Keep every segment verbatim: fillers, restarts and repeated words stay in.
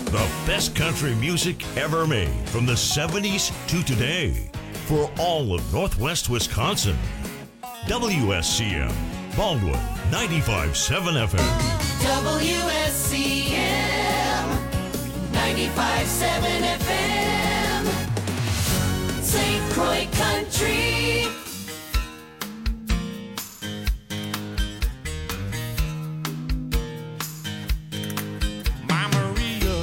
The best country music ever made from the seventies to today for all of Northwest Wisconsin. W S C M, Baldwin, ninety-five point seven F M. W S C M, ninety-five point seven F M. Saint Croix Country. My Maria,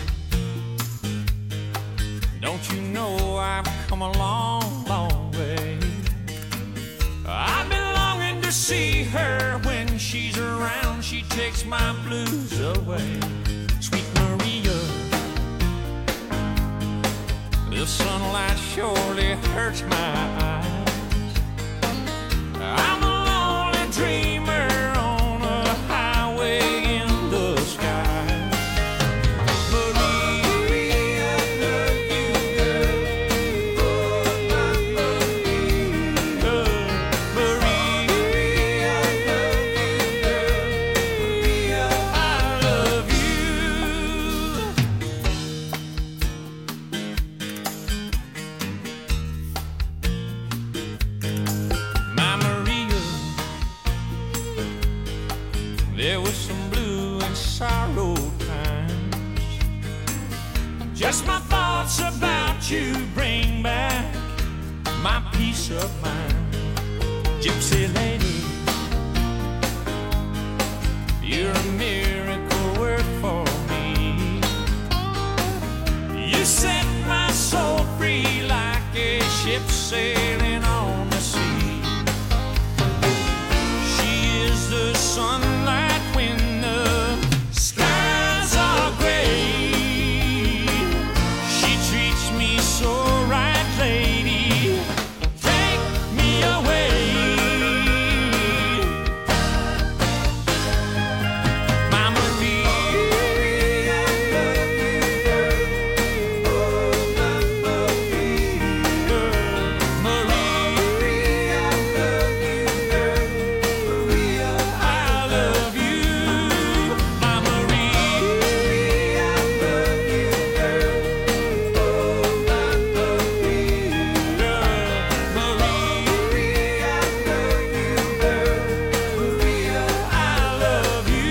don't you know I've come a long, long way. I've been longing to see her. When she's around, she takes my blues away. Sweet Maria, the sunlight surely hurts my eyes. I'm a lonely dreamer on a highway in the sky. Maria, I love you, girl. Oh, I love you, girl. Maria, I love you, girl. Maria, I love you. My Maria, there was some blue and sorrow times. Just my thoughts about you bring back my peace of mind. Gypsy lady, you're a miracle work for me. You set my soul free like a ship sailing on the sea. She is the sunlight when the skies are gray. She treats me so right, lady. Take me away. My Maria, I love you, girl. Oh, I love you, girl. Maria, I love you, girl. Maria, I love you. My Maria, I love you, girl. Oh, I love you, girl. Maria, I love you, girl. Maria, I love you.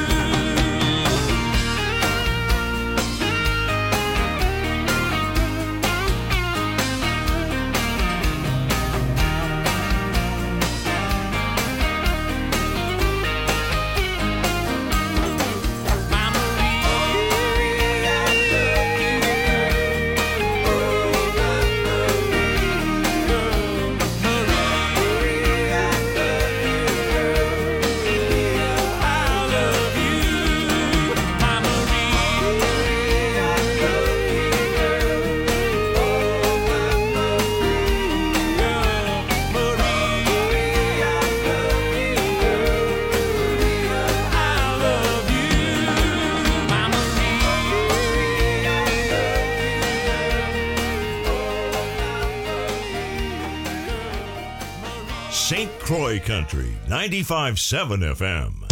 My Maria, I love you, girl. Oh, I love you, girl. Maria, I love you, girl. Maria, I love you. My Maria, I love you, girl. Oh, I love you, girl. Maria, I love you, girl. Maria, I love you. My Maria, I Saint Croix Country, ninety-five point seven F M.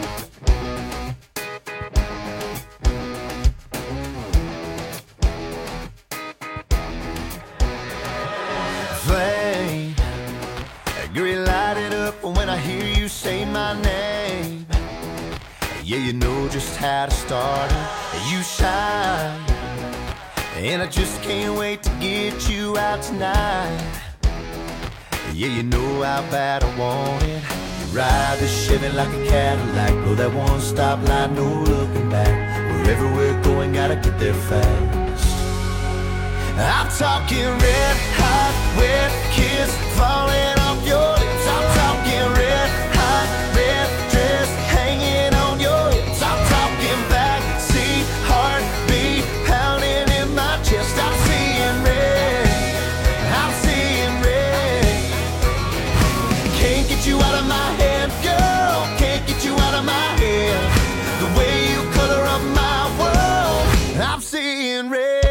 Flame, girl, light it up when I hear you say my name. Yeah, you know just how to start it. You shine, and I just can't wait to get you out tonight. Yeah, you know how bad I want it. You ride the Chevy like a Cadillac, blow that one-stop light, no looking back. Wherever we're going, gotta get there fast. I'm talking red hot, wet kiss falling off your lips. I'm talking red hot, red dress hanging on your hips. I'm talking backseat heartbeat pounding in my chest. I'm seeing red, I'm seeing red. Can't get you out of my head, girl. Can't get you out of my head. The way you color up my world, I'm seeing red.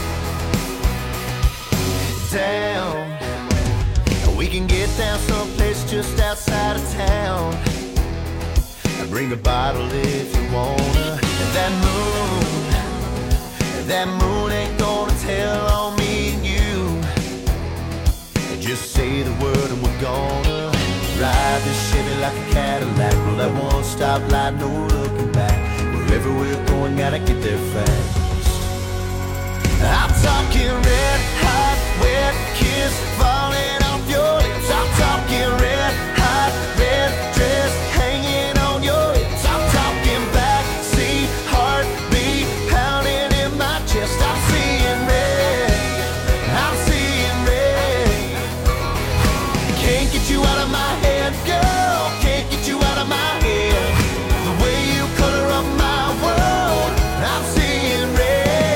Down, we can get down someplace just outside of town. Bring a bottle if you wanna. And that moon, that moon ain't gonna tell on me and you. Just say the word and we're gonna ride this Chevy like a Cadillac. Roll that one stop light, no looking back. Wherever we're going, gotta get there fast. I'm talking red hot, wet kiss falling off your lips. I'm talking red hot, red dress hanging on your hips. I'm talking backseat heartbeat pounding in my chest. I'm seeing red, I'm seeing red. Can't get you out of my head, girl. Can't get you out of my head. The way you color up my world, I'm seeing red.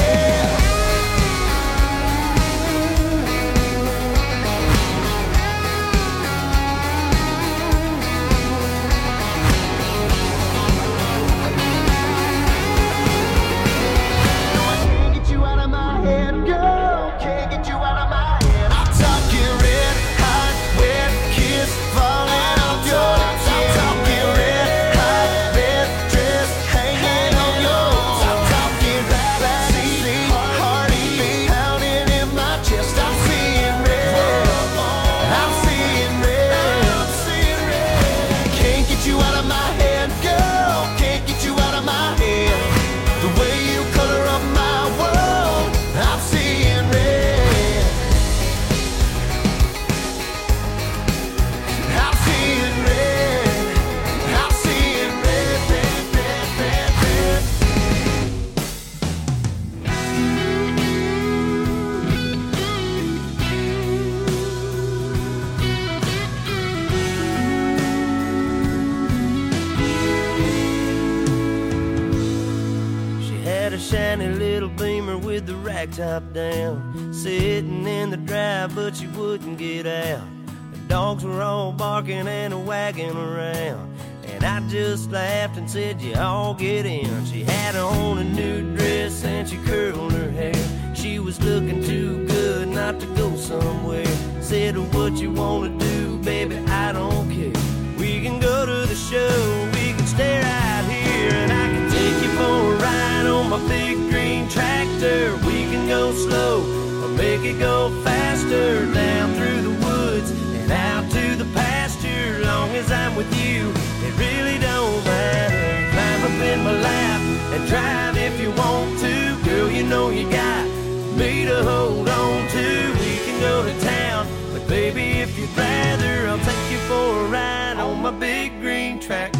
Top down, sitting in the drive, but she wouldn't get out. The dogs were all barking and wagging around, and I just laughed and said, you all get in. She had on a new dress and she curled her hair. She was looking too good not to go somewhere. Said, what you wanna do, baby, I don't care. We can go to the show, we can stay right here, and I can take you for a ride on my big green tractor. We can go slow or make it go faster, down through the woods and out to the pasture. Long as I'm with you, it really don't matter. Climb up in my lap and drive if you want to. Girl, you know you got me to hold on to. We can go to town, but baby, if you'd rather, I'll take you for a ride on my big green tractor.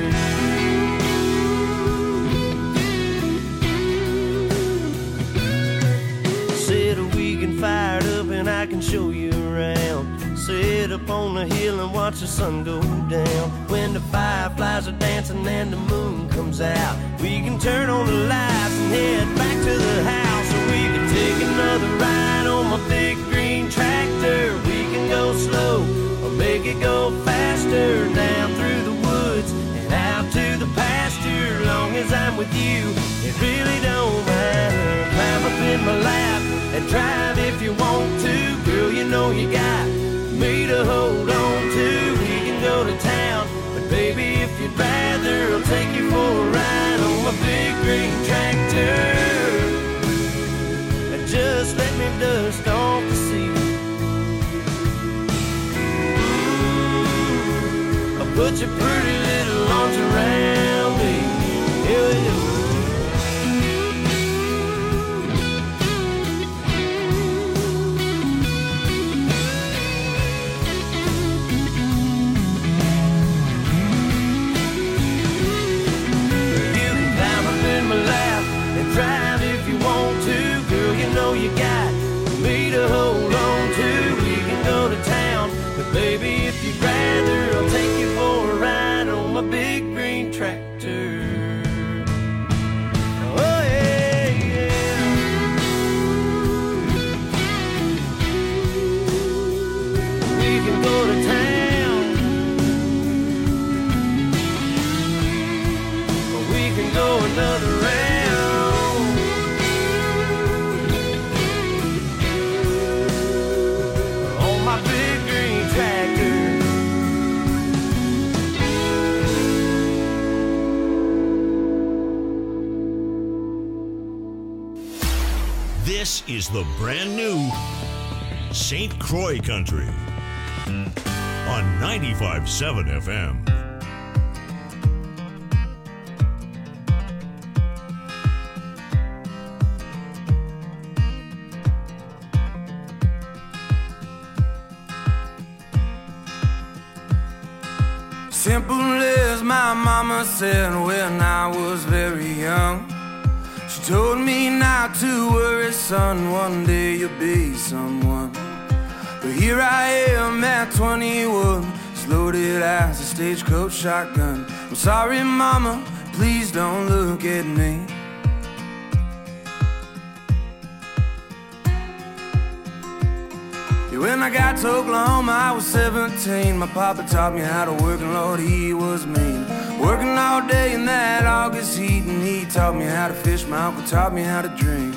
Fired up and I can show you around. Sit up on the hill and watch the sun go down. When the fireflies are dancing and the moon comes out, we can turn on the lights and head back to the house. Or we can take another ride on my big green tractor. We can go slow or make it go faster, down through the woods and out to the pasture. Long as I'm with you, it really don't matter. Climb up in my lap and drive if you want to. Girl, you know you got me to hold on to. We can go to town, but baby, if you'd rather, I'll take you for a ride on my big green tractor. And just let me dust off the seat. I'll put your pretty little arms around me. Here we go. Drive if you want to, girl, you know you got me to hold on to. We can go to town, but baby, if you'd rather, I'll take you for a ride on my big green tractor. Oh yeah, yeah. We can go to town, or we can go another round. This is the brand new Saint Croix Country on ninety-five point seven F M. Simple as my mama said when I was very young. She told me not to worry, son, one day you'll be someone. But here I am at twenty-one, as loaded as a stagecoach shotgun. I'm sorry, mama, please don't look at me. When I got to Oklahoma, I was seventeen. My papa taught me how to work, and Lord, he was mean. Working all day in that August heat, and he taught me how to fish. My uncle taught me how to drink.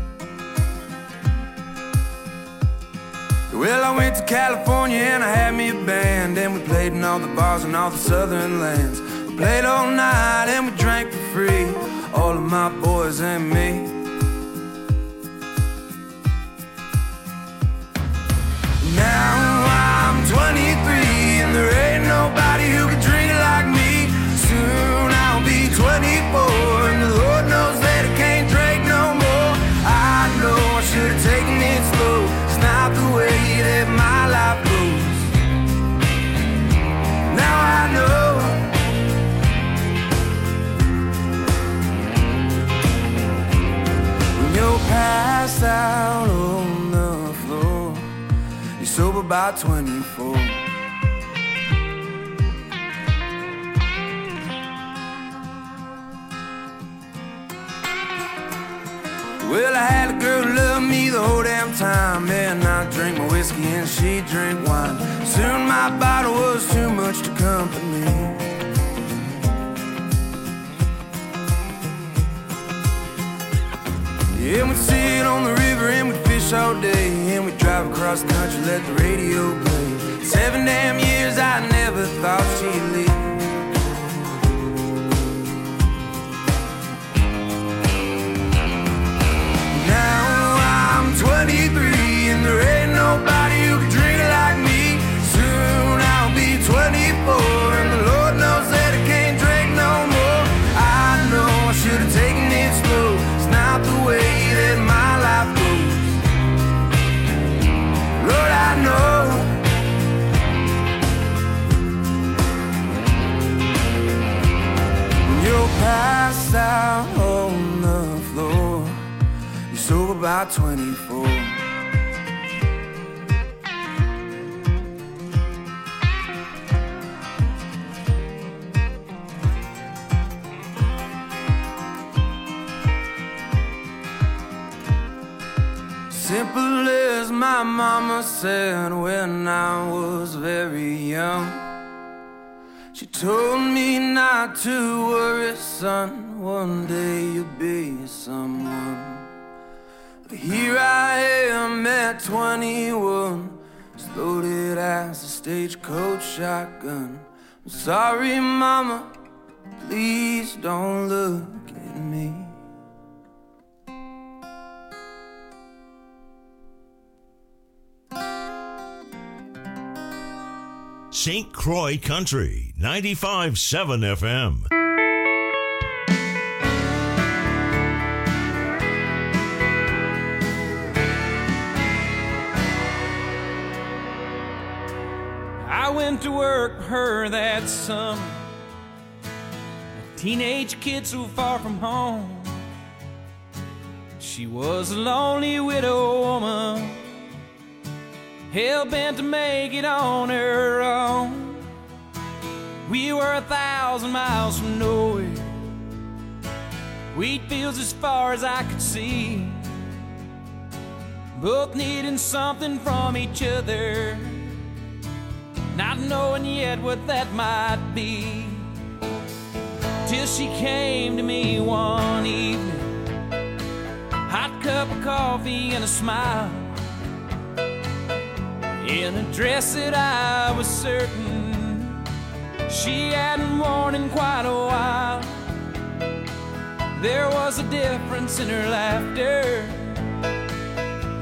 Well, I went to California and I had me a band, and we played in all the bars in all the southern lands. We played all night and we drank for free, all of my boys and me. Now I'm twenty-three and there ain't nobody who can drink like me. Soon I'll be twenty-four and the Lord knows that I can't drink no more. I know I should have taken it slow. It's not the way that my life goes. Now I know. When you're passed out on the floor, you're sober by twenty-four. Well, I had a girl who loved me the whole damn time, and I drank my whiskey and she drank wine. Soon my bottle was too much to comfort me. Yeah, we'd sit on the river and we'd fish all day, and we'd drive across the country, let the radio play. Seven damn years I never thought she'd leave. twenty-three and there ain't nobody who can drink like me. Soon I'll be twenty-four and the Lord knows that I can't drink no more. I know I should have taken it slow. It's not the way that my life goes. Lord, I know. When you're passed out on the floor, you're sober by twenty-four. Simple as my mama said when I was very young. She told me not to worry, son, one day you'll be someone. But here I am at twenty-one, as loaded as a stagecoach shotgun. I'm sorry, mama, please don't look at me. Saint Croix Country, ninety-five point seven F M. I went to work for her that summer, a teenage kid so far from home. She was a lonely widow woman, hell-bent to make it on her own. We were a thousand miles from nowhere, wheat fields as far as I could see, both needing something from each other, not knowing yet what that might be. Till she came to me one evening, hot cup of coffee and a smile, in a dress that I was certain she hadn't worn in quite a while. There was a difference in her laughter,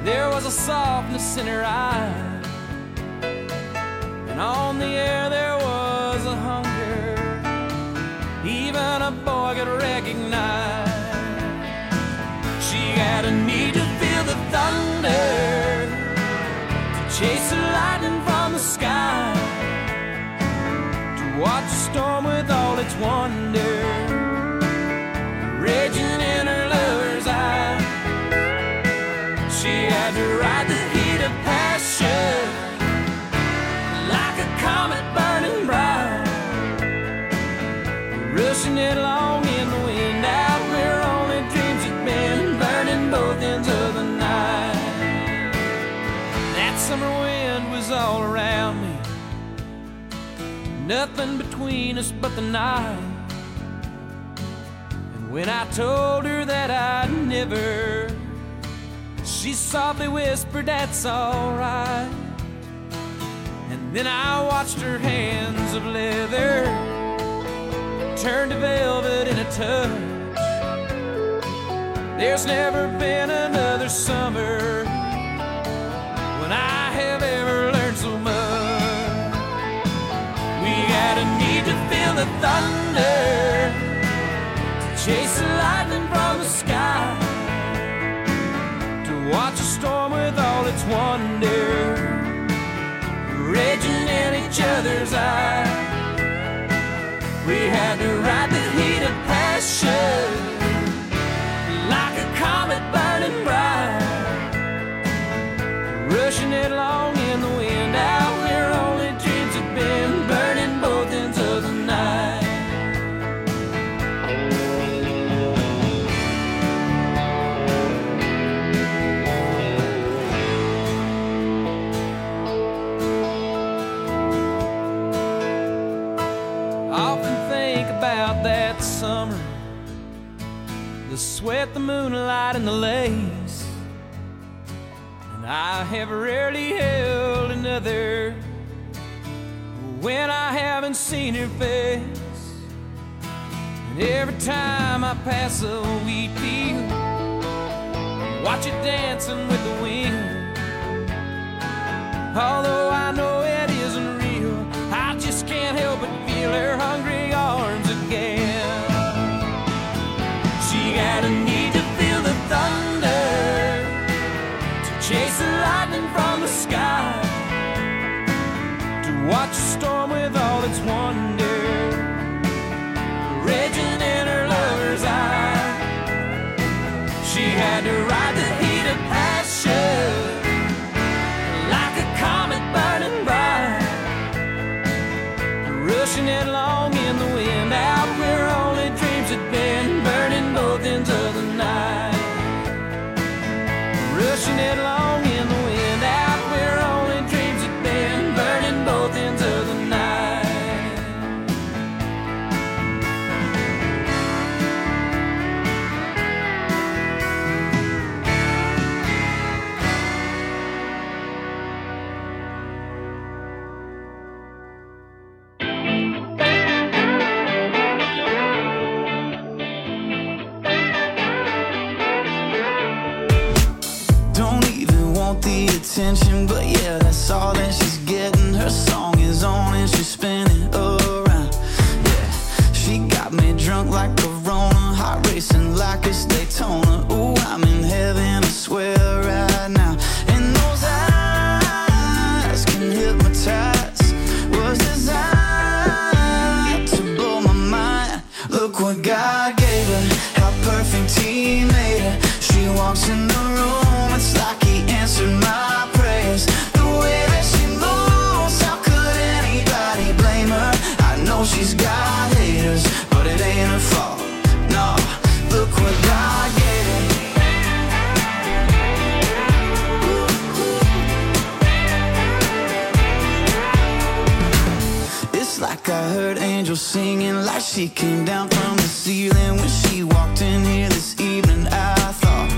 There was a softness in her eye, and on the air there was a hunger even a boy could recognize. She had a need to feel the thunder, to chase the lightning from the sky, to watch the storm with all its wonder raging in her lover's eye. She had to ride the heat of passion like a comet burning bright, rushing it along in the wind out where only dreams had been, burning both ends of the night. That summer wind was all around me, nothing between us but the night. And when I told her that I'd never, she softly whispered, "That's all right." And then I watched her hands of leather turn to velvet in a touch. There's never been another summer when I have ever learned so much. We had a need to feel the thunder, to chase the lightning from the sky, to watch a storm with all its wonder raging in each other's eyes. We had to ride the heat of passion like a comet burning bright, rushing it along in the wind out where only dreams had been, burning both ends of the night. That summer, the sweat, the moonlight, and the lace, and I have rarely held another when I haven't seen her face. And every time I pass a wheat field, watch it dancing with the wind, although I know it isn't real, I just can't help but feel her hungry arms again. She had a need to feel the thunder, to chase the lightning from the sky, to watch a storm with all its wonder raging in her lover's eye. She had to ride the heat of passion like a comet burning bright, rushing it along in the wind out where only dreams had been, burning both ends of the night, rushing it along in the wind out where only dreams had been, burning both ends of the night. The attention, but yeah, that's all that she's getting. Her song is on and she's spinning around. Yeah, she got me drunk like Corona, heart racing like it's Daytona. Ooh, I'm in heaven, I swear right now. And those eyes can hypnotize, was designed to blow my mind. Look what God gave her, how perfect He made her. She walks in the room, it's like He answered my prayers. The way that she moves, how could anybody blame her? I know she's got haters, but it ain't her fault. No, look what God gave her. It's like I heard angels singing, like she came down from the ceiling when she walked in here this evening. I thought,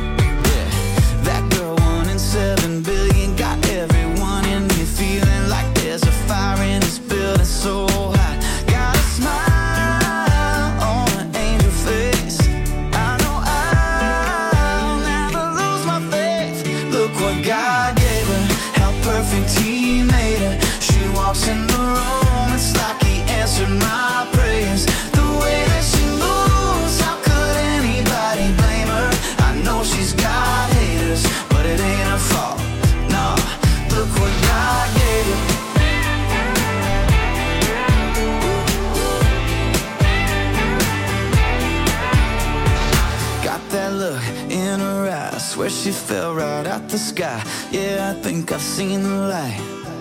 seven billion got everyone in here feeling like there's a fire in this building so hot. Got a smile on an angel face. I know I'll never lose my faith. Look what God she fell right out the sky. Yeah, I think I've seen the light.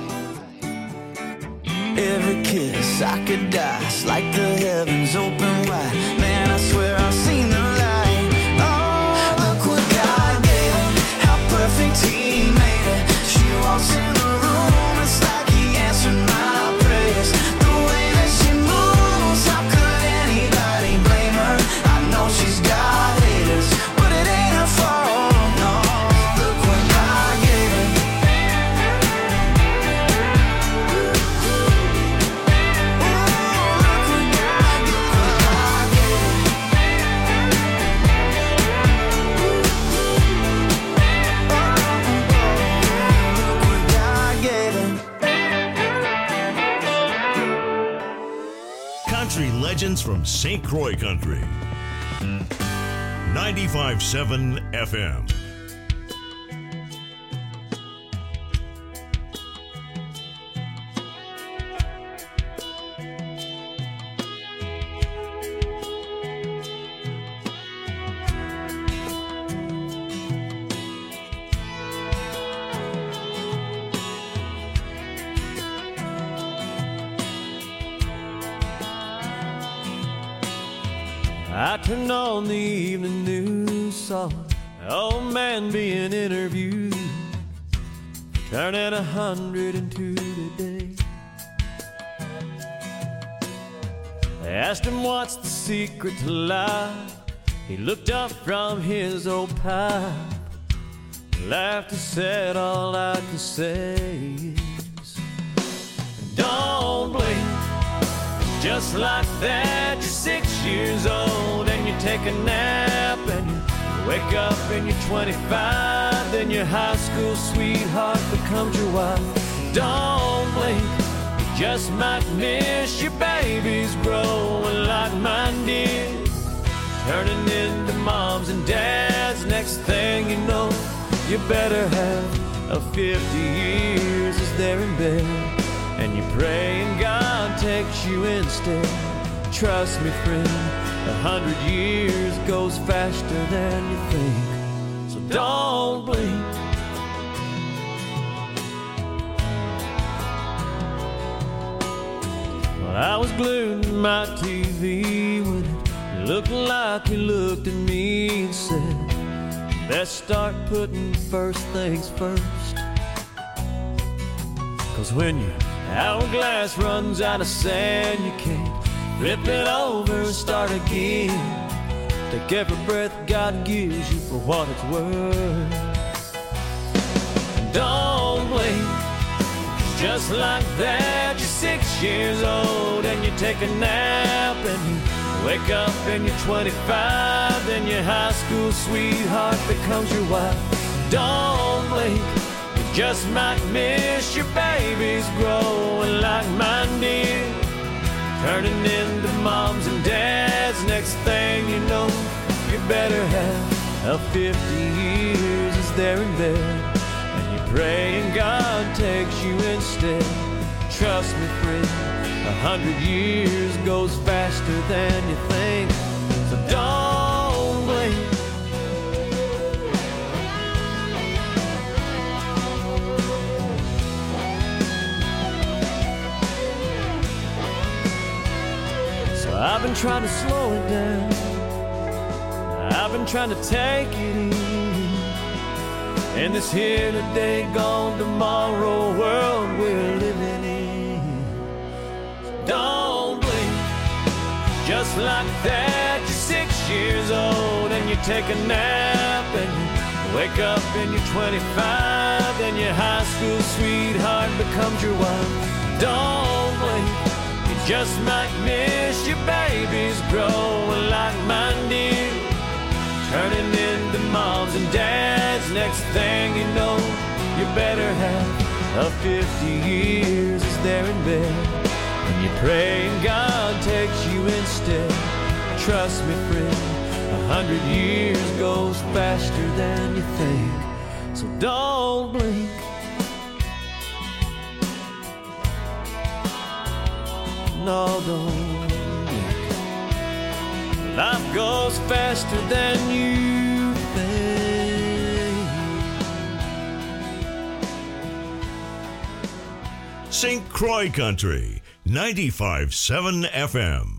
Every kiss I could die. It's like the heavens open wide. Man, I swear I've seen the light. Oh, look what God gave her. How perfect He made her. She walks in the room, it's like He answered my prayers. The way that she moves, how could anybody blame her? I know she's got haters, but it ain't her fault, no. Look what God gave her. Country legends from Saint Croix Country. ninety-five point seven F M. I turned on the evening news, saw an old man being interviewed, turning a hundred and two today. They asked him what's the secret to life. He looked up from his old pipe, laughed and said, all I can say is, don't blink. Just like that, you're six years old and you take a nap and you wake up and you're twenty-five. Then your high school sweetheart becomes your wife. Don't blink, you just might miss your babies growing like mine did, turning into moms and dads. Next thing you know, you better have a fifty years as they're in bed, and you pray and God takes you instead. Trust me, friend, a hundred years goes faster than you think. So don't blink. Well, I was glued to my T V when it looked like you looked at me and said, best start putting first things first. Cause when your hourglass runs out of sand, you can't flip it over and start again. Take every breath God gives you for what it's worth. Don't blink. Just like that, you're six years old and you take a nap and you wake up and you're twenty-five. Then your high school sweetheart becomes your wife. Don't blink. Just might miss your babies growing like mine did, turning into moms and dads. Next thing you know, you better have a fifty years as they're in bed, and you pray and God takes you instead. Trust me, friend, a hundred years goes faster than you think. So don't blink. I've been trying to slow it down, I've been trying to take it easy in this here today, gone tomorrow world we're living in. Don't blink. Just like that, you're six years old and you take a nap and you wake up and you're twenty-five. Then your high school sweetheart becomes your wife. Don't blink. Just might miss your babies growing like mine did, turning into moms and dads. Next thing you know, you better have a fifty years as they're in bed, and you pray and God takes you instead. Trust me, friend, a hundred years goes faster than you think. So don't blink. No, don't blink. Life goes faster than you think. Saint Croix Country, ninety-five point seven F M.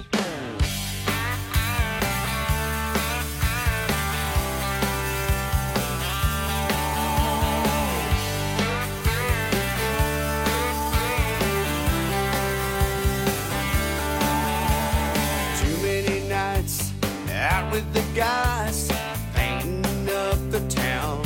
Too many nights out with the guys, painting up the town.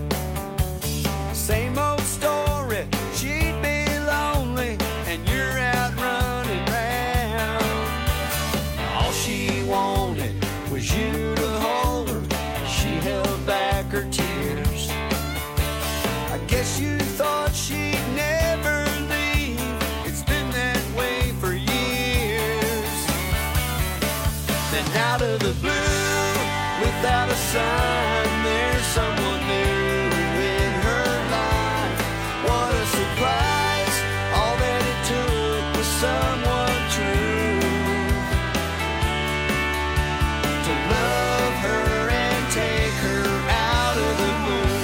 Same old story, she'd be lonely, and you're out running round. All she wanted was you to hold her, she held back her tears. I guess you thought she'd never leave, it's been that way for years. Then out of the blue, without a sign, there's someone new in her life. What a surprise, all that it took was someone true to love her and take her out of the blue.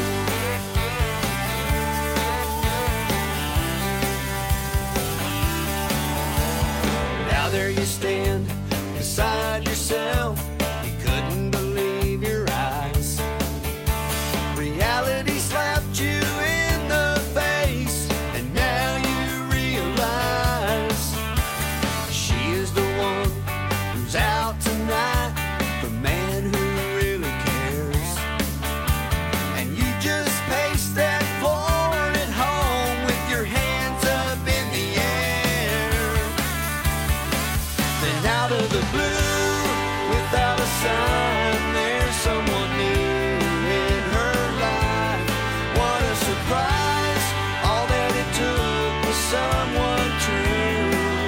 Now there you stand beside yourself, you couldn't believe your eyes. Reality slapped you in the face, and now you realize she is the one who's out tonight, the man who really cares. And you just pace that floor at home with your hands up in the air. Then out of the blue, without a sign, there's someone new in her life. What a surprise, all that it took was someone true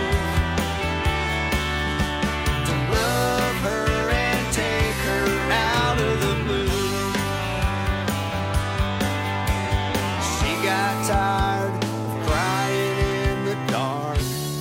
to love her and take her out of the blue. She got tired of crying in the dark,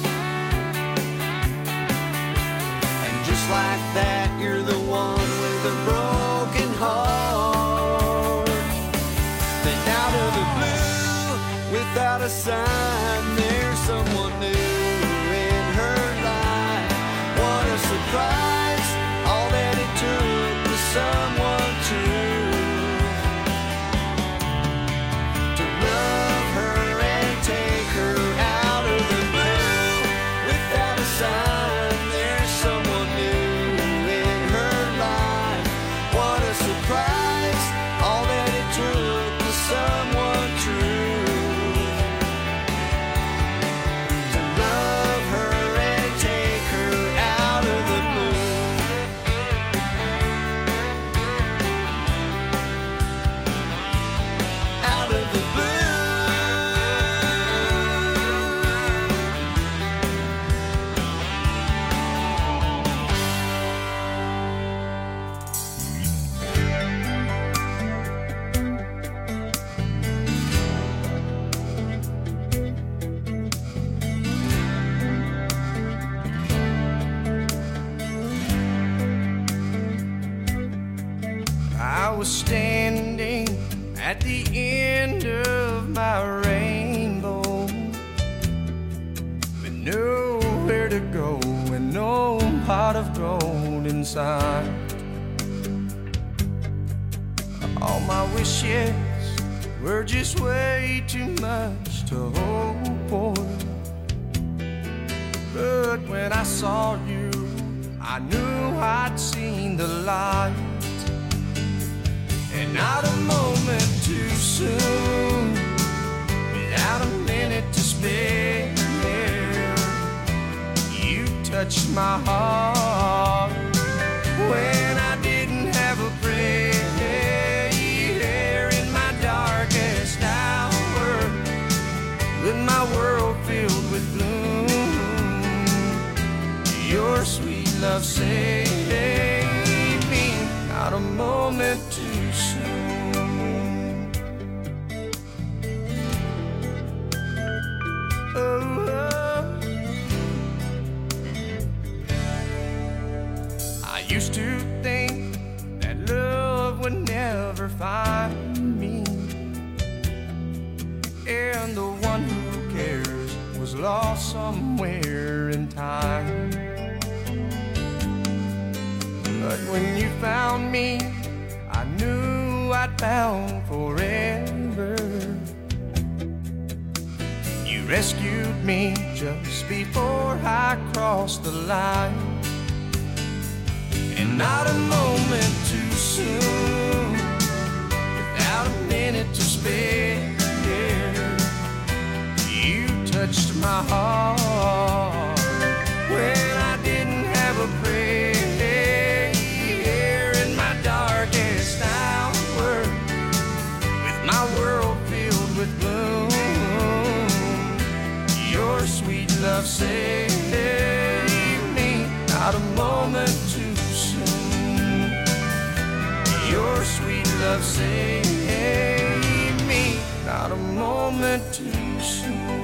and just like that, you're the one with a broken heart. Then out of the blue, without a sign, there's someone new in her life. What a surprise, all that it took was someone true to love her and take her out of the blue. Without a sign, there's someone new in her life. What a surprise, all that it took was someone true to love her and take her out of the blue. Out of the blue. I was standing at the end of my rainbow with nowhere to go and no pot of gold inside. All my wishes were just way too much to hope for. But when I saw you, I knew I'd seen the light. And not a moment too soon, without a minute to spare, you touched my heart when I didn't have a prayer. In my darkest hour, with my world filled with gloom, your sweet love saved me. Not a moment too soon. Oh, oh. I used to think that love would never find me, and the one who cares was lost somewhere in time. But when you found me, I knew I'd found forever. You rescued me just before I crossed the line, and not a moment too soon, without a minute to spare. You touched my heart when I didn't have a prayer. In my darkest hour, with my world filled with gloom, your sweet love saved me, not a moment too soon. Your sweet love saved me, not a moment too soon.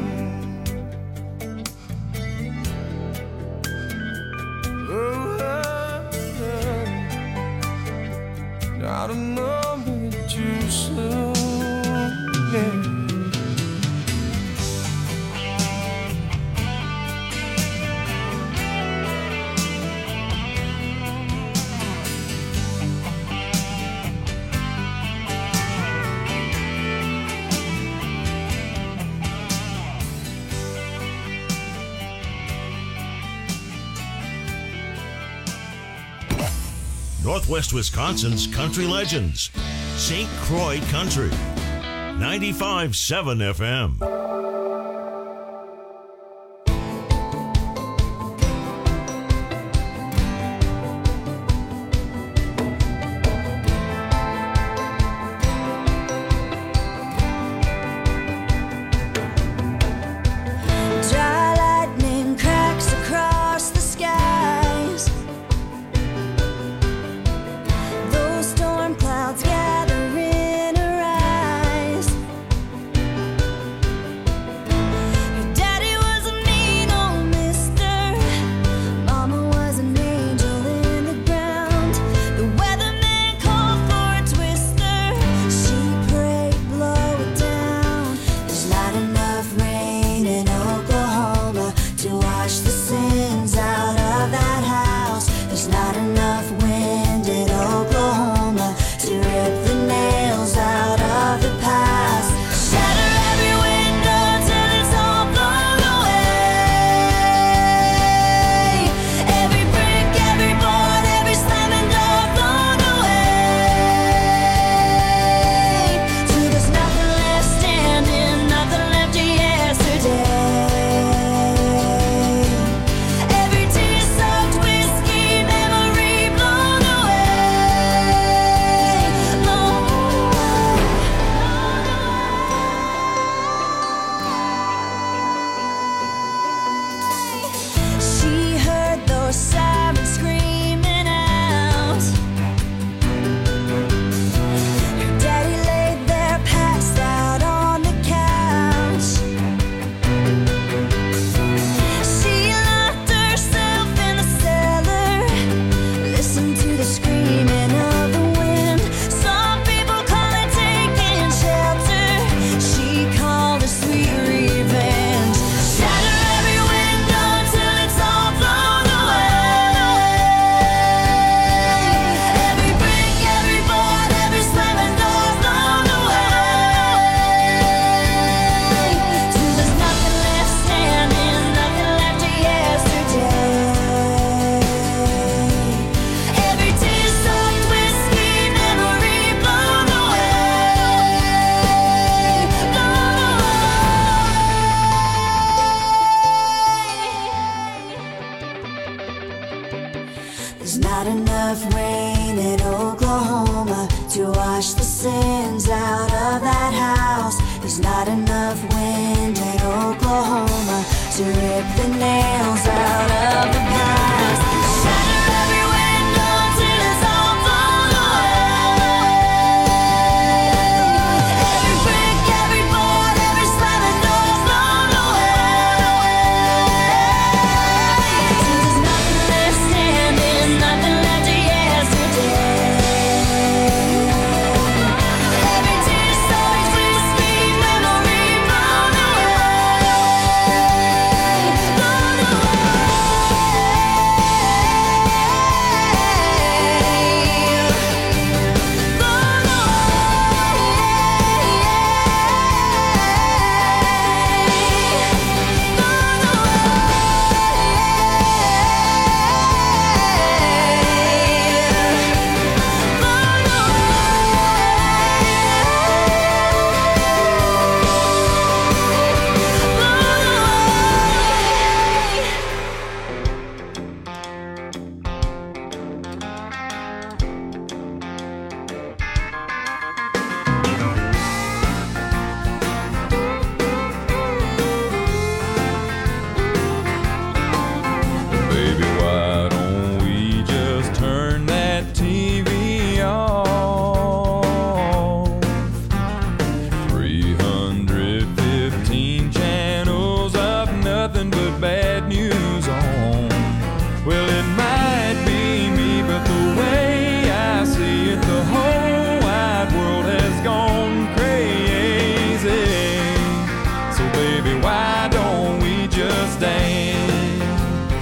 Oh, oh, oh. Not a moment too soon. Yeah. Northwest Wisconsin's country legends. Saint Croix Country. ninety-five point seven F M. Yeah. baby, why don't we just dance?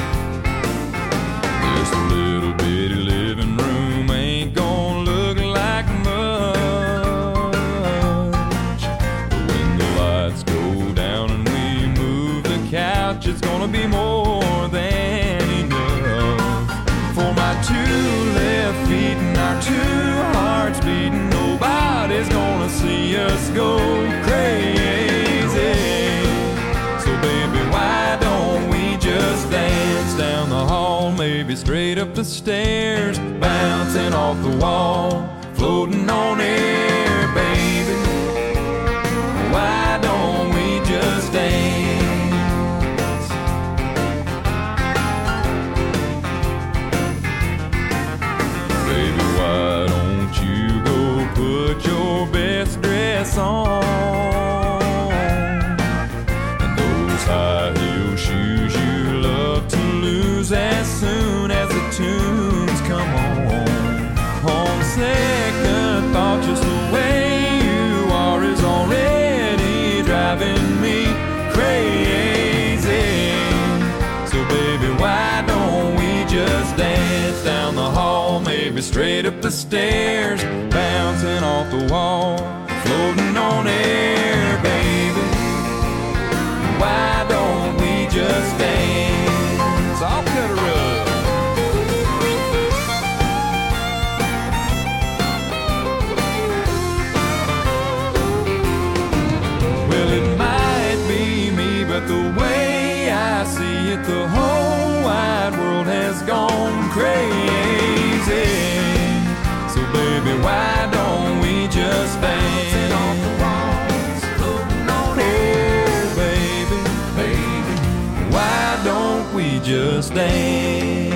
This little bitty living room ain't gonna look like much, but when the lights go down and we move the couch, it's gonna be more than enough for my two left feet and our two hearts beating. Nobody's gonna see us go crazy. So baby, why don't we just dance down the hall, maybe straight up the stairs, bouncing off the wall, floating on air, baby. Why don't we just dance? Baby, why don't you go put your best dress on, and those high heel shoes you love to lose as soon as the tunes come on. On second thought, just the way you are is already driving me crazy. So baby, why don't we just dance down the hall, maybe straight up the stairs, bouncing off the wall, floating on air, baby. Why don't we just dance? I'll cut a rug. Well, it might be me, but the way I see it, the whole wide world has gone crazy. So baby, why don't we just dance? Off the walls, floating on air, baby, baby. Why don't we just dance?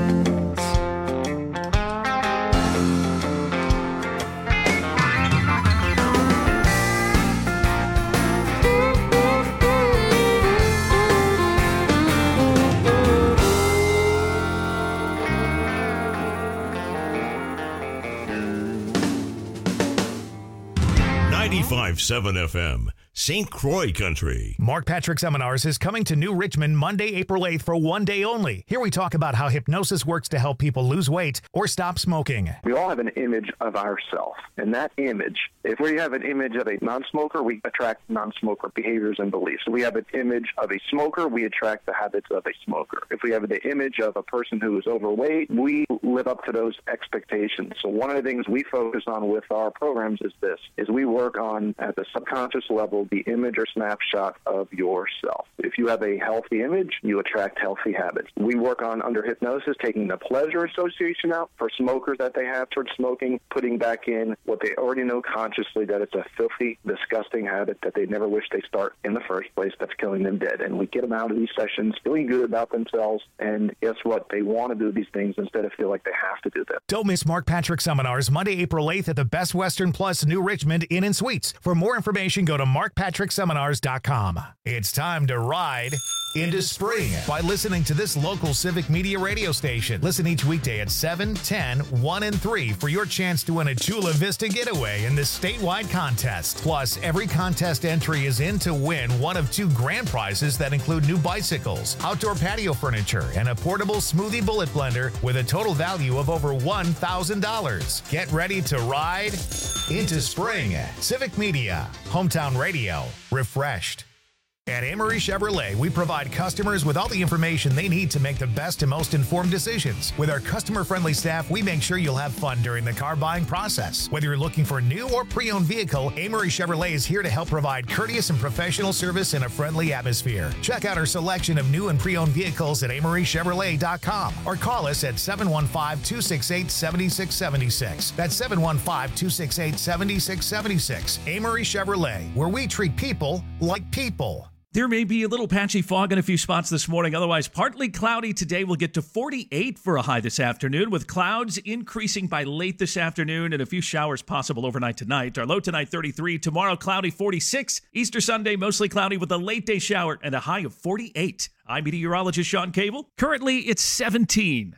ninety-five point seven F M, Saint Croix Country. Mark Patrick Seminars is coming to New Richmond Monday, April eighth for one day only. Here we talk about how hypnosis works to help people lose weight or stop smoking. We all have an image of ourselves, and that image, if we have an image of a non-smoker, we attract non-smoker behaviors and beliefs. If we have an image of a smoker, we attract the habits of a smoker. If we have the image of a person who is overweight, we live up to those expectations. So one of the things we focus on with our programs is this, is we work on, at the subconscious level, the image or snapshot of yourself. If you have a healthy image, you attract healthy habits. We work on, under hypnosis, taking the pleasure association out for smokers that they have towards smoking, putting back in what they already know consciously, that it's a filthy, disgusting habit that they never wish they start in the first place, that's killing them dead. And we get them out of these sessions feeling good about themselves, and guess what? They want to do these things instead of feel like they have to do them. Don't miss Mark Patrick Seminars Monday, April eighth at the Best Western Plus New Richmond Inn and Suites. For more information, go to mark patrick seminars dot com. It's time to ride into spring by listening to this local civic media radio station. Listen each weekday at seven, ten, one, and three for your chance to win a Chula Vista getaway in this statewide contest. Plus, every contest entry is in to win one of two grand prizes that include new bicycles, outdoor patio furniture, and a portable smoothie bullet blender with a total value of over one thousand dollars. Get ready to ride into spring. Civic Media, Hometown Radio, refreshed. At Amory Chevrolet, we provide customers with all the information they need to make the best and most informed decisions. With our customer-friendly staff, we make sure you'll have fun during the car buying process. Whether you're looking for a new or pre-owned vehicle, Amory Chevrolet is here to help provide courteous and professional service in a friendly atmosphere. Check out our selection of new and pre-owned vehicles at amory chevrolet dot com or call us at seven one five, two six eight, seven six seven six. That's seven one five, two six eight, seven six seven six. Amory Chevrolet, where we treat people like people. There may be a little patchy fog in a few spots this morning. Otherwise, partly cloudy today. We'll get to forty-eight for a high this afternoon, with clouds increasing by late this afternoon and a few showers possible overnight tonight. Our low tonight, thirty-three. Tomorrow, cloudy, forty-six. Easter Sunday, mostly cloudy with a late day shower and a high of forty-eight. I'm meteorologist Sean Cable. Currently, it's seventeen.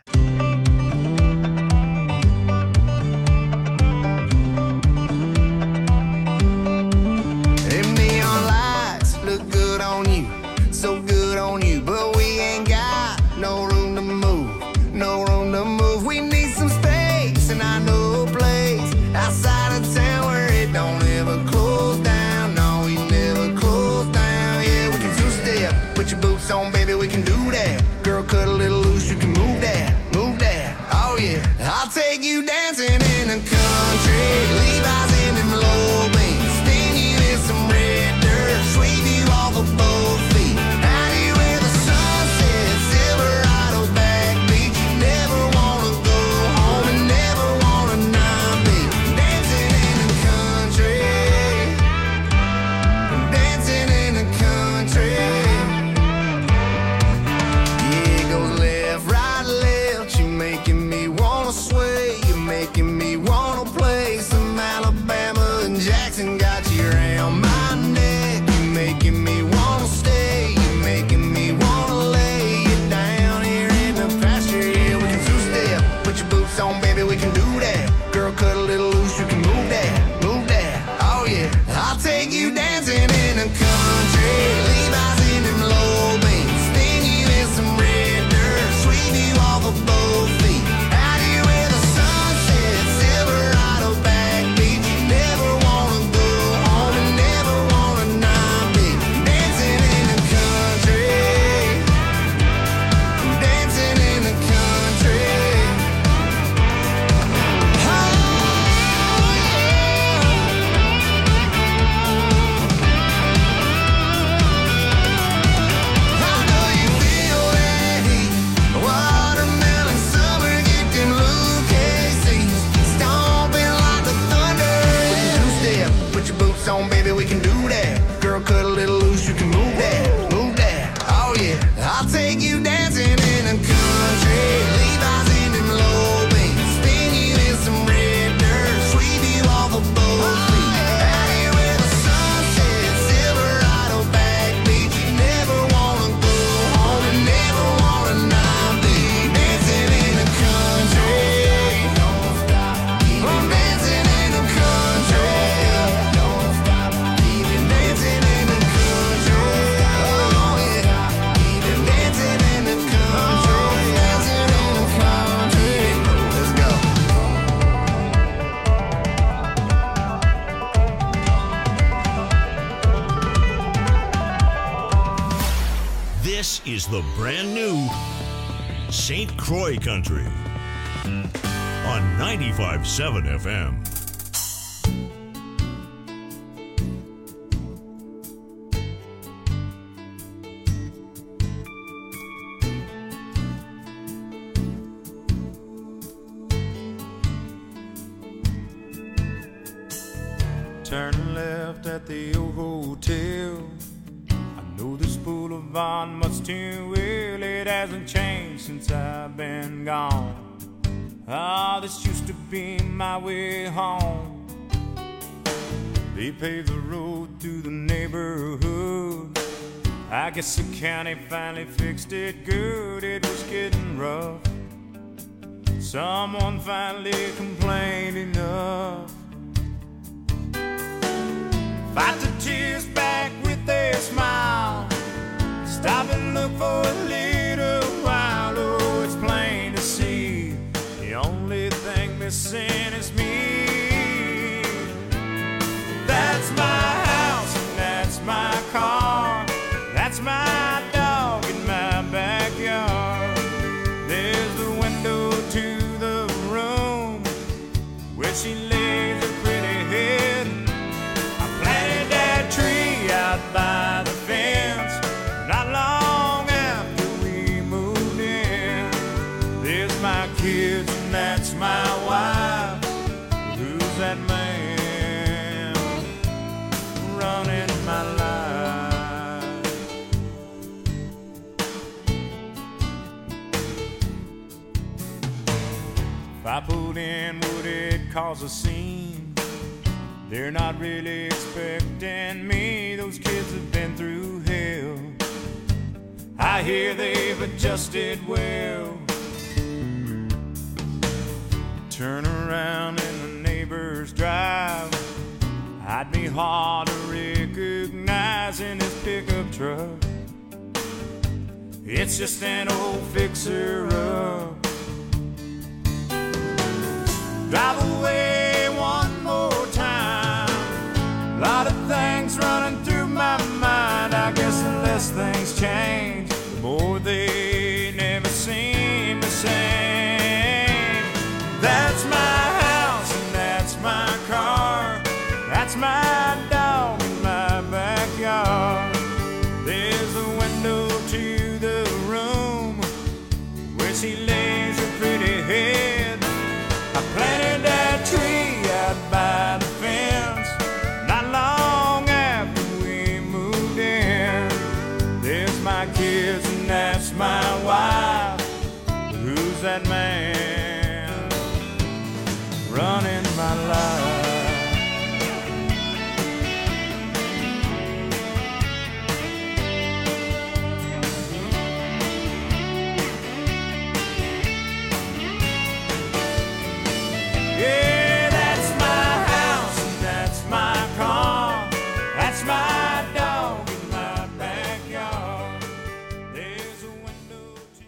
Them neon lights look good on you, so good on you. But we ain't got no room to move, no room to move. We need some space, and I know a place outside of town where it don't ever close down. No, we never close down. Yeah, we can two-step, put your boots on, baby, we can do that. Girl, cut a little loose, you can move that, move that. Oh yeah, I'll take you dancing in the country, Levi's in them low beams, spin you in some red dirt, sweep you off of both feet. Out here where the sun sets, Silverado backbeat. You never wanna go home and never wanna not be dancing in the country, dancing in the country. Yeah, it goes left, right, left. You making me wanna sway, you're making me wanna play some Alabama and Jackson. Got you around my neck, you're making me wanna stay, you're making me wanna lay you down here in the pasture. Yeah, we can two-step, put your boots on, baby, we can do that. Girl, cut a little loose, you can move that, move that. Oh yeah, I'll take you dancing in the country, Levi's in them low beams, spin you in some red dirt, sweep you off of both feet. Out here where the sun sets, Silverado backbeat. You never wanna go home and never wanna not be dancing in the country, dancing in the country. Oh yeah, I know you feel that heat. Watermelon summer, get them Lucasies, stomping like the thunder. We can two-step, put your boots on, baby, we can do that. Girl, cut a little loose, you can move that, move that. Oh yeah, I'll take you dancing in the country, Levi's in them low beams, spin you in some red dirt, sweep you off of both feet. Out here where the sun sets, Silverado backbeat. You never wanna go home and never wanna not be dancing in the country. Don't stop, keep on dancing in the country. Don't stop, keep it dancing in the country. Oh yeah, keep it dancing in the country, dancing in the country. Let's go. This is the brand new Saint Croix Country on ninety-five point seven F M. Turn left at the old hotel. I know this boulevard much too well. It hasn't changed since I've been gone. Ah, this used to be my way home. They paved the road through the neighborhood. I guess the county finally fixed it good. It was getting rough. Someone finally complained enough. Fight the tears back with a smile. Stop and look for a little while. Oh, it's plain to see the only thing missing is me. That's my house and that's my car. That's my dog in my backyard. There's the window to the room where she lays her pretty head. Tree out by the fence, not long after we moved in. There's my kids and that's my wife. Who's that man running my life? If I pulled in, would it cause a scene? They're not really expecting me. Those kids have been through hell. I hear they've adjusted well. Turn around in the neighbor's drive. I'd be hard to recognize in his pickup truck. It's just an old fixer-up. Drive away one more time. Lot of things running through my mind. I guess the less things change, the more they never seem the same. That's my house and that's my car. That's my dog in my backyard. There's a window to the room where she lays her pretty head. I planted that tree out by the fence not long after we moved in. There's my kids and that's my wife. But who's that man running my life? Yeah, that's my house and that's my car. That's my dog in my backyard. There's a window to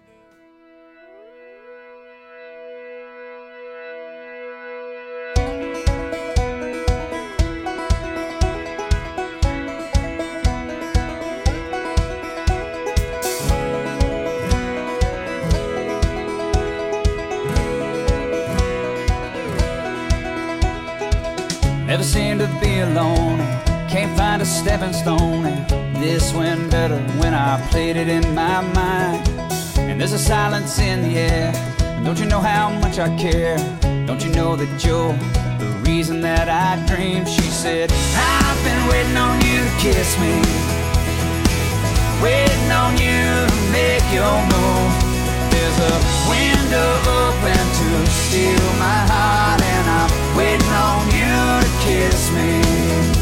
Never seem to be alone, can't find a stepping stone. And this went better when I played it in my mind. And there's a silence in the air, and don't you know how much I care? Don't you know that you're the reason that I dream? She said, I've been waiting on you to kiss me, waiting on you to make your move. There's a window open to steal my heart, and I'm waiting on you to kiss me.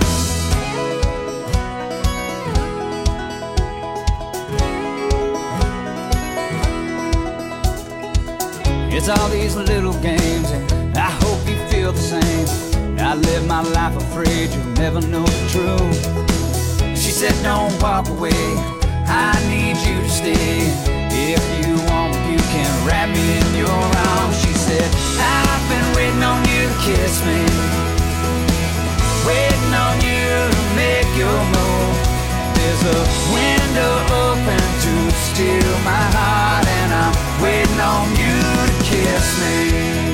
It's all these little games, and I hope you feel the same. I live my life afraid you'll never know the truth. She said, don't walk away, I need you to stay. If you want, you can wrap me in your arms. She said, I've been waiting on you to kiss me, waiting on you to make your move. There's a window open to steal my heart, and I'm waiting on you to kiss me.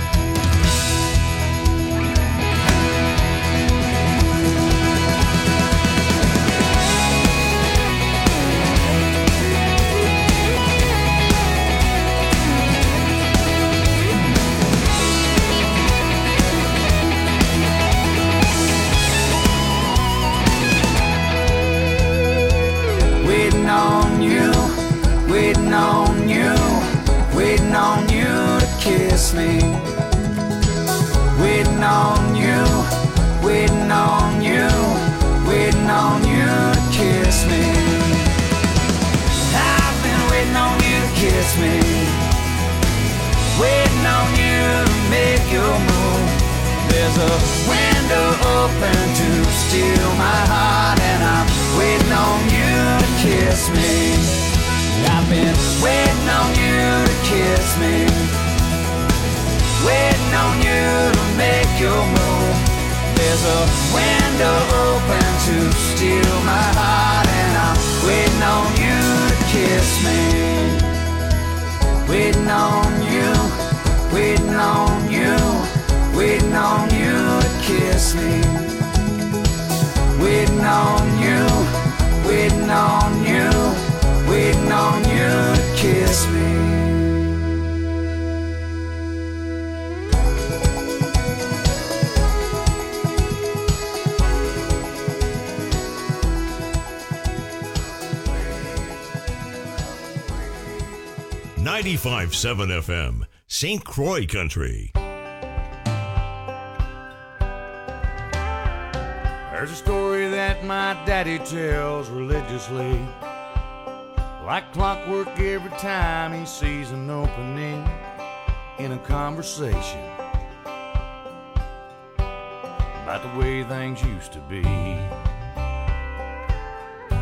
Waiting on you, waiting on you, waiting on you to kiss me. Waiting on you, waiting on you, waiting on you to kiss me. I've been waiting on you to kiss me, waiting on you to make your move. There's a window open to steal my heart, and I'm waiting on you to kiss me. I've been waiting on you to kiss me, waiting on you to make your move. There's a window open to steal my heart, and I'm waiting on you to kiss me. Waiting on you, waiting on you, waiting on you to kiss me. Waiting on you, waiting on you, waiting on you to kiss me. ninety-five point seven F M, Saint Croix Country. There's a story that my daddy tells religiously, like clockwork every time he sees an opening in a conversation about the way things used to be.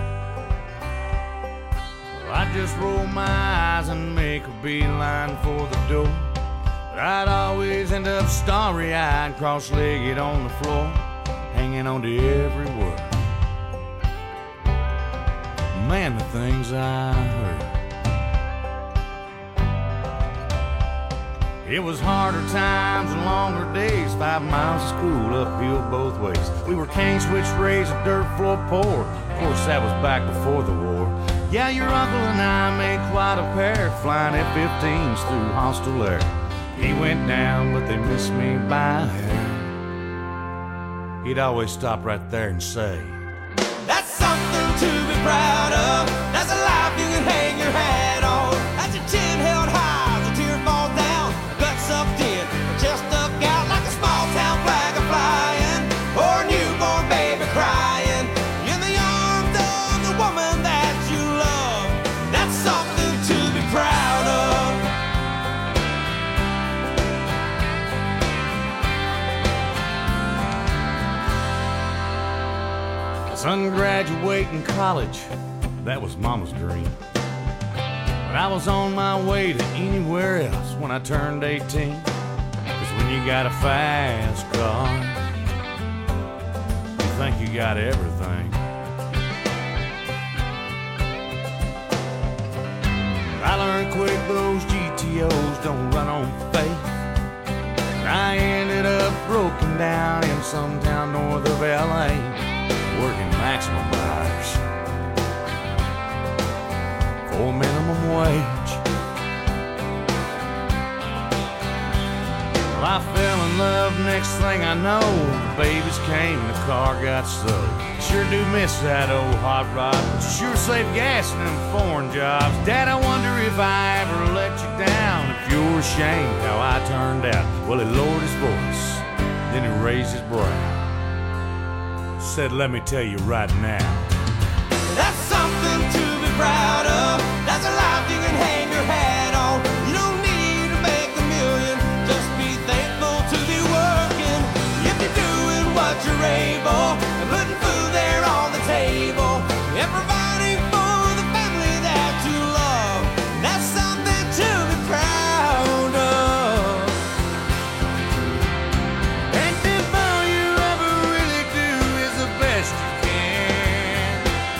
I'd just roll my eyes and make a beeline for the door. But I'd always end up starry-eyed, cross-legged on the floor, hanging on to every word. Man, the things I heard. It was harder times and longer days, five miles of school uphill both ways. We were cane switch raised, a dirt floor poor. Of course, that was back before the war. Yeah, your uncle and I made quite a pair, flying F fifteens through hostile air. He went down, but they missed me by a hair. He'd always stop right there and say, that's something to be proud of. That's a life you can hang your hat on. That's your chin held high, the tear falls down, guts sucked in, chest stuck out like a small town flag a flying, or a newborn baby crying in the arms of the woman that you love. That's something to be proud of. Son graduating college, that was Mama's dream. But I was on my way to anywhere else when I turned eighteen. Cause when you got a fast car, you think you got everything. I learned quick those G T Os don't run on faith. I ended up broken down in some town north of L A, working maximum hours for minimum wage. Well, I fell in love, next thing I know, the babies came and the car got sold. Sure do miss that old hot rod, but sure save gas in them foreign jobs. Dad, I wonder if I ever let you down, if you're ashamed how I turned out. Well, he lowered his voice, then he raised his brow, said, let me tell you right now, that's something to be proud of. That's a life you can hang your hat on. You don't need to make a million, just be thankful to be working. If you're doing what you're able, and putting food there on the table, and providing for the family that you love, that's something to be proud of. And if all you ever really do is the best you can,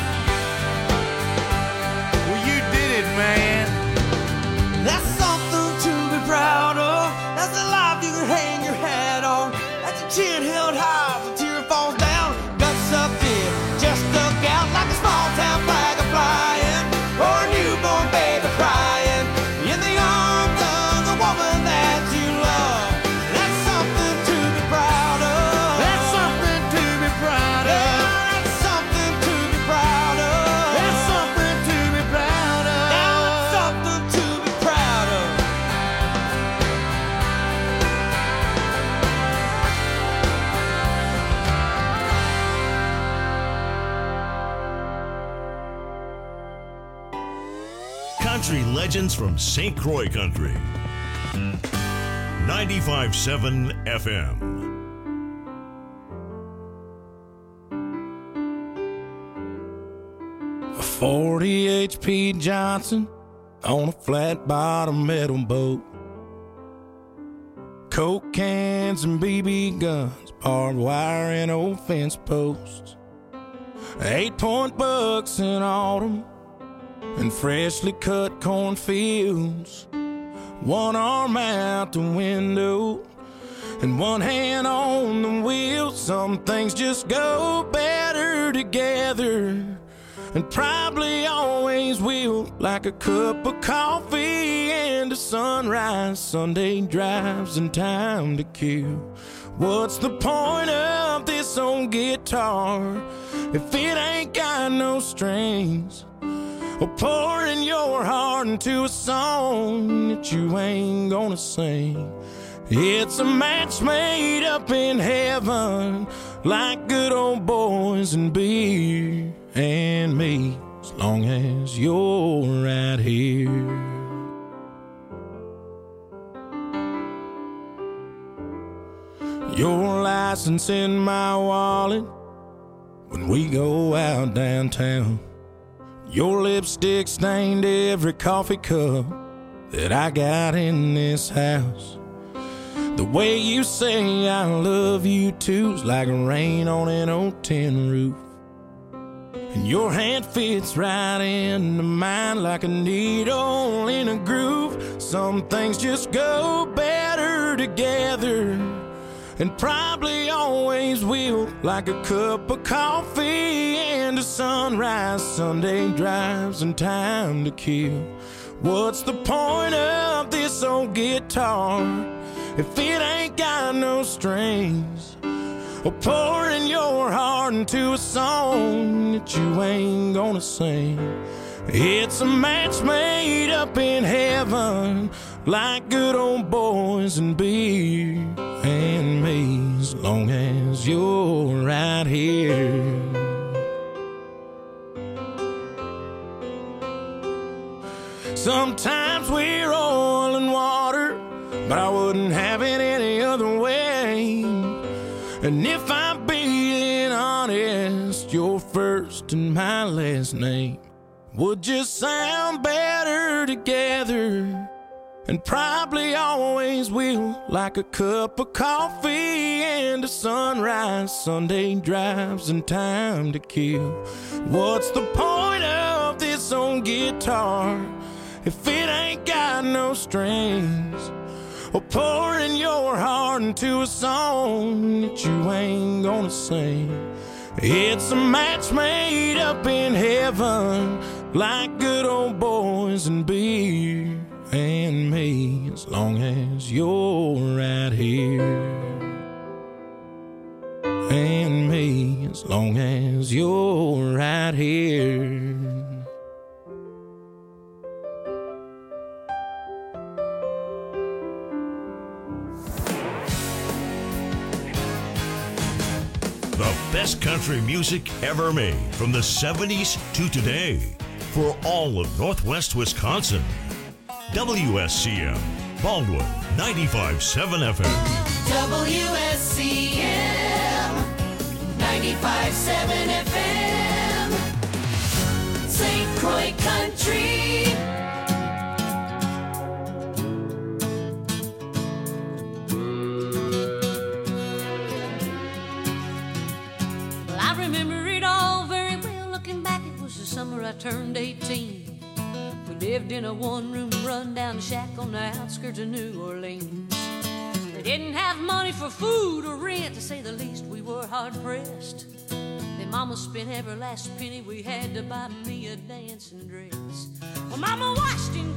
well, you did it, man. That's something to be proud of. That's a life you can hang your hat on. That's a chin held high, the tear falls down, guts up in, just stuck out like a small town flag a flying, or a newborn baby crying in the arms of the woman that you love. That's something to be proud of. That's something to be proud of. Yeah, that's something to be proud of. That's something to be proud of. Now that's something to be proud of. Country legends from Saint Croix Country. ninety-five point seven F M. A forty H P Johnson on a flat bottom metal boat. Coke cans and B B guns, barbed wire and old fence posts. Eight point bucks in autumn and freshly cut cornfields. One arm out the window and one hand on the wheel. Some things just go better together, and probably always will, like a cup of coffee and a sunrise, Sunday drives and time to kill. What's the point of this old guitar if it ain't got no strings? Or pouring your heart into a song that you ain't gonna sing. It's a match made up in heaven, like good old boys and beer and me, as long as you're right here. Your license in my wallet when we go out downtown. Your lipstick stained every coffee cup that I got in this house. The way you say I love you too's like rain on an old tin roof. And your hand fits right into mine like a needle in a groove. Some things just go better together, and probably always will, like a cup of coffee and a sunrise, Sunday drives, and time to kill. What's the point of this old guitar if it ain't got no strings? Or pouring your heart into a song that you ain't gonna sing. It's a match made up in heaven, like good old boys and beer and me, as long as you're right here. Sometimes we're oil and water, but I wouldn't have it any other way. And if I'm being honest, your first and my last name would just sound better together, and probably always will, like a cup of coffee and a sunrise, Sunday drives, and time to kill. What's the point of this old guitar if it ain't got no strings? Or pouring your heart into a song that you ain't gonna sing. It's a match made up in heaven, like good old boys and beer and me, as long as you're right here. And me, as long as you're right here. The best country music ever made from the seventies to today for all of Northwest Wisconsin. W S C M, Baldwin, ninety-five point seven F M. W S C M, ninety-five point seven F M. Saint Croix Country. Summer I turned eighteen. We lived in a one-room run-down shack on the outskirts of New Orleans. We didn't have money for food or rent, to say the least. We were hard-pressed. Then Mama spent every last penny we had to buy me a dancing dress. Well, Mama washed in